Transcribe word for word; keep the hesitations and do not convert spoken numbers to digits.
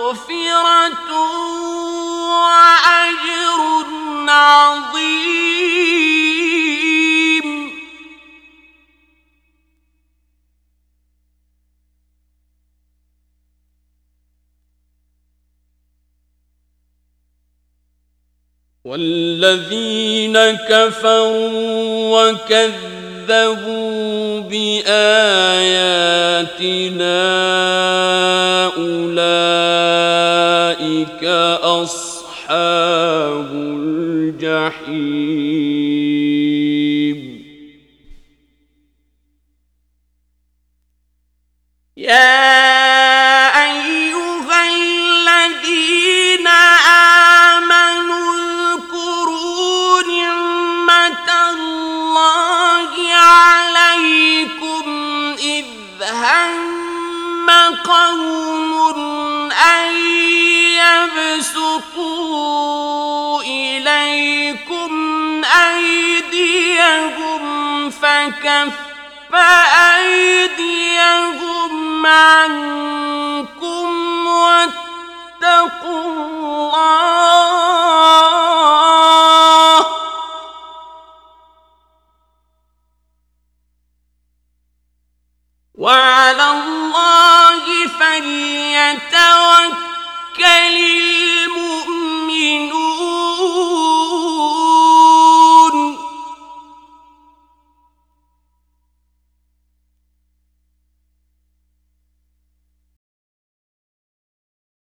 مغفرة وأجر عظيم. والذين كفروا وكذبوا بآياتنا أولئك أصحاب الجحيم. يا أيها الذين آمنوا اذكروا نعمة الله عليكم إذ هم قوم أن يبسطوا إليكم أيديهم فكف أيديهم عنكم